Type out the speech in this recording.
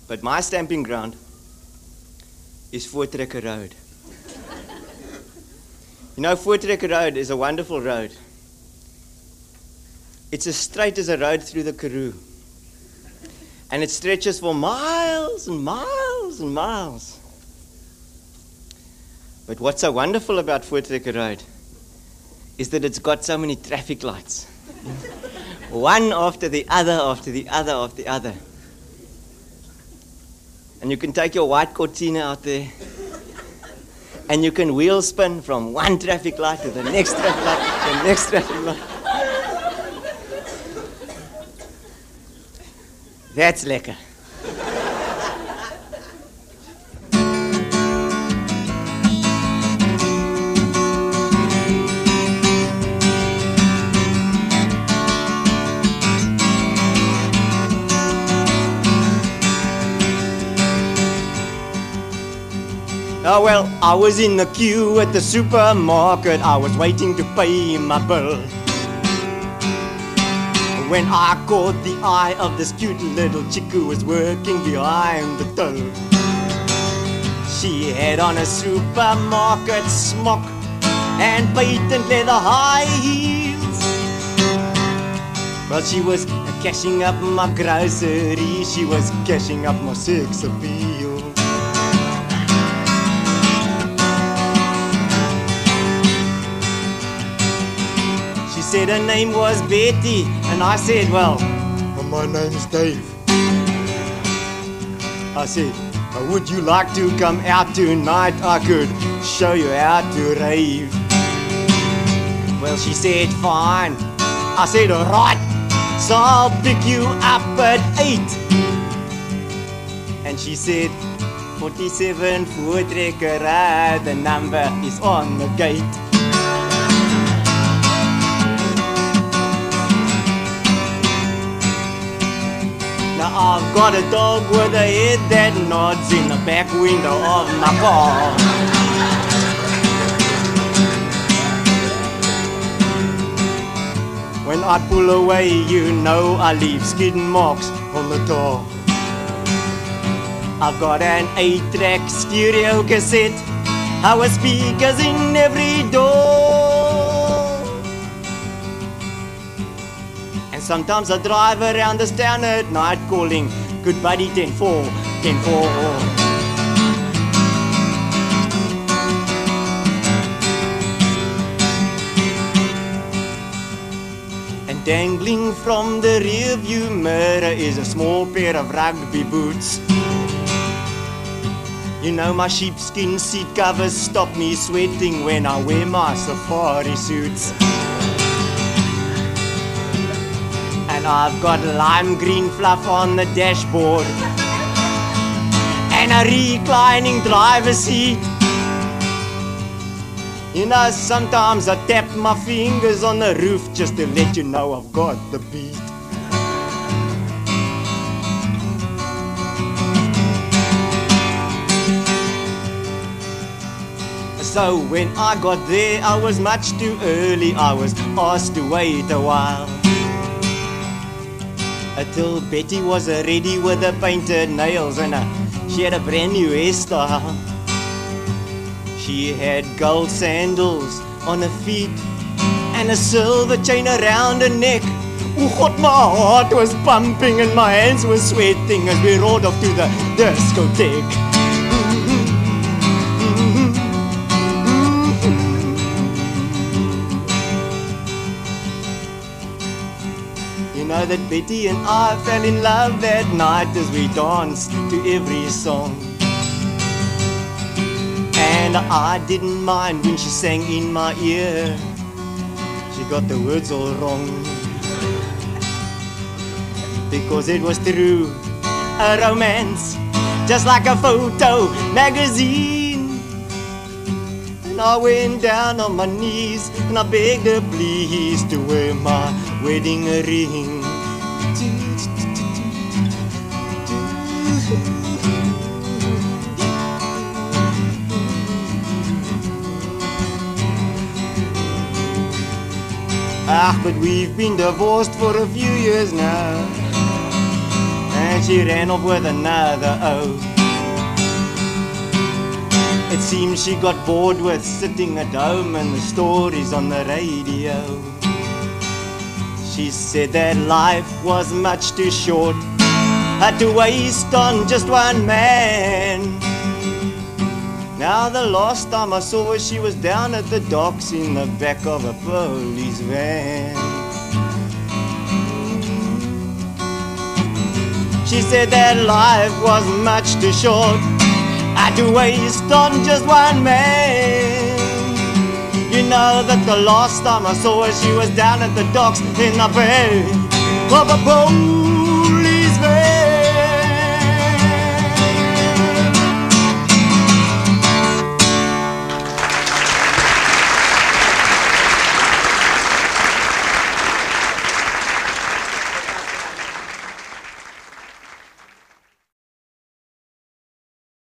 But my stamping ground is Voortrekker Road. You know, Voortrekker Road is a wonderful road. It's as straight as a road through the Karoo. And it stretches for miles and miles and miles. But what's so wonderful about Voortrekker Road is that it's got so many traffic lights. One after the other, after the other, after the other. And you can take your white Cortina out there, and you can wheel spin from one traffic light to the next traffic light, to the next traffic light. That's lekker. Oh well, I was in the queue at the supermarket. I was waiting to pay my bill, when I caught the eye of this cute little chick who was working behind the till. She had on a supermarket smock and patent leather high heels. Well, she was cashing up my groceries, she was cashing up my sex appeal. She said her name was Betty, and I said, well, my name's Dave. I said, would you like to come out tonight? I could show you how to rave. Well, she said, fine. I said, alright, so I'll pick you up at 8. And she said, 47 Voortrekker Road, the number is on the gate. Now I've got a dog with a head that nods in the back window of my car. When I pull away, you know I leave skid marks on the door. I've got an 8-track stereo cassette, our speakers in every door. And sometimes I drive around this town at night calling good buddy 10-4, 10-4. Dangling from the rearview mirror is a small pair of rugby boots. You know, my sheepskin seat covers stop me sweating when I wear my safari suits. And I've got lime green fluff on the dashboard and a reclining driver's seat. You know, sometimes I tap my fingers on the roof just to let you know I've got the beat. So when I got there, I was much too early. I was asked to wait a while until Betty was ready with her painted nails and she had a brand new hairstyle. She had gold sandals on her feet and a silver chain around her neck. Oh God, my heart was pumping and my hands were sweating as we rode off to the discotheque. You know that Betty and I fell in love that night as we danced to every song. And I didn't mind when she sang in my ear. She got the words all wrong, because it was true, a romance, just like a photo magazine. And I went down on my knees and I begged her please to wear my wedding ring. Ah, but we've been divorced for a few years now, and she ran off with another O. It seems she got bored with sitting at home and the stories on the radio. She said that life was much too short, had to waste on just one man. Now the last time I saw her, she was down at the docks in the back of a police van. She said that life was much too short, had to waste on just one man. You know that the last time I saw her, she was down at the docks in the back of a boat.